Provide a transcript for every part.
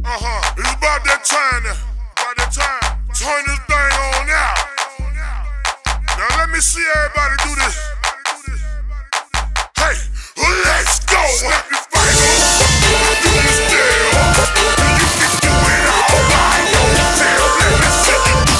It's about that time now. About that time. Turn this thing on out. Now let me see everybody do this. Hey, let's go. Snap your fingers. Do this deal. You can do it all by yourself. Let me see you do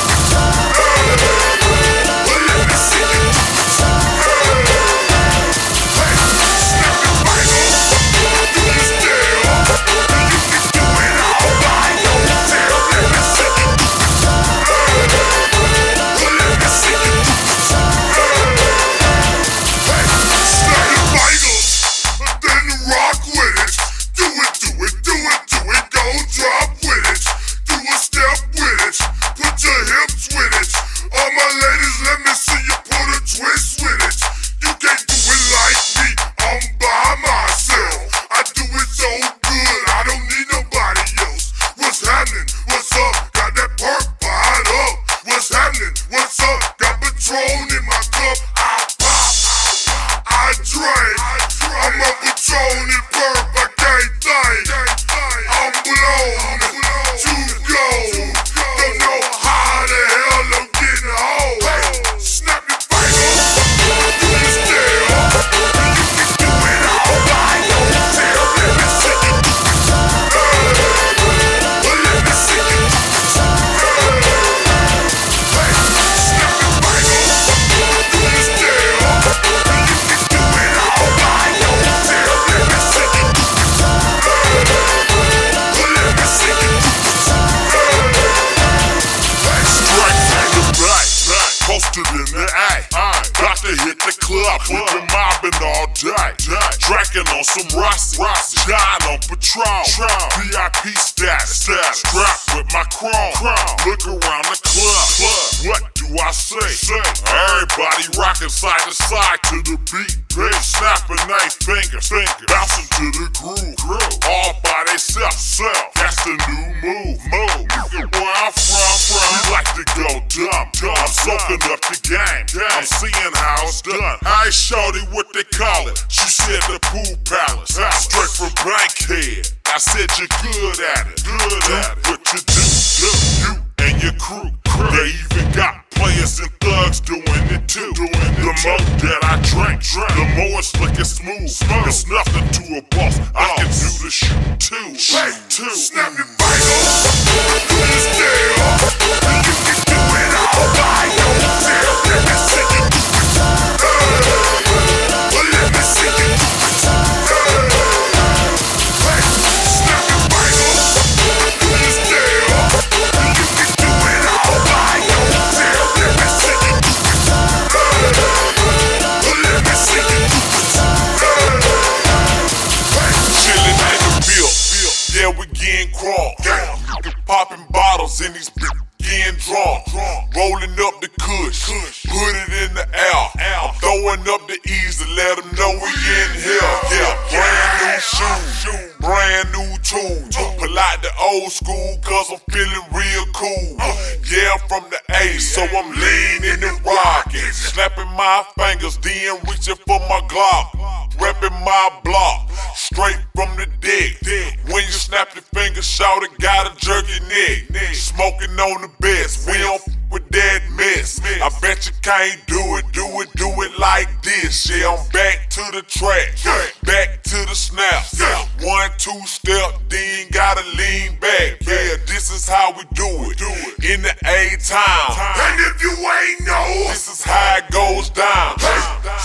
it. Let me see you do it. Hey, snap your fingers. Do this deal. You can do it all by yourself. Let me see you do it. Let me see you do it. Hey, snap your fingers. Then rock with it. Do it, do it, do it, do it. Go drop with it. Do a step with it. Put your hips with it. All my ladies, let me see you put a twist with it. You can't do it like me. I'm by myself. I do it so good. I don't need nobody else. What's happening? What's up? Got that perk fired up. What's happening? What's up? Got Patron in my cup. I pop. I drink. I'm a Patron and perk. I can't think. I'm blown to go. Don't know how the hell I'm getting home. Hey, snap your fingers. Do this deal. You can do it all by yourself. Let me see you do it. Let me see you do it. Hey, snap your fingers. Do this deal. You can do it all by yourself. Let me see you do it. Let me see you do it. Hey, straight from the back, posted in the eye. About to hit the club, we've been mobbing all day. Drinking on some Rossi, John on Patron. VIP status, strapped with my chrome. Look around the club, what do I say? Everybody rocking side to side to the beat. Snapping they fingers, bouncing to the groove. All by theyself, that's the new move. Where I'm from, we like to go dumb. I'm soaking up the game. I'm seeing how it's done. I shorty what they call it. She said the pool palace. Straight from Bankhead. I said you're good at it. What you do, you and your crew. They even got players and thugs doing it too. The more that I drink, the more it's looking smooth. It's nothing to a boss. I can do the shit too. Snap your fingers. Do this deal. You can do it all by yourself. Let me see you do it. Let me see you do it. Hey, snap your fingers. Do this deal. You can do it all by yourself. Let me see you do it. Let me see you do it. Hey, chillin' in the field. Yeah, we getting crunk. Popping bottles in these getting drunk. Rolling up the kush, put it in the air. I'm throwing up the E's to let them know we in here. Yeah, brand new shoes, brand new tools. Pull out the old school cause I'm feeling real cool. Yeah, I'm from the A, so I'm leaning and rocking. Snapping my fingers, then reaching for my Glock. Reppin' my block, straight from the deck. When you snap your fingers, shout it, gotta jerk your neck. Smoking on the best, we don't f with that mess. I bet you can't do it like this. Yeah, I'm back to the track, back to the snap. 1, 2 step, then gotta lean back. Yeah, this is how we do it in the A-Town. And if you ain't know, this is how it goes down.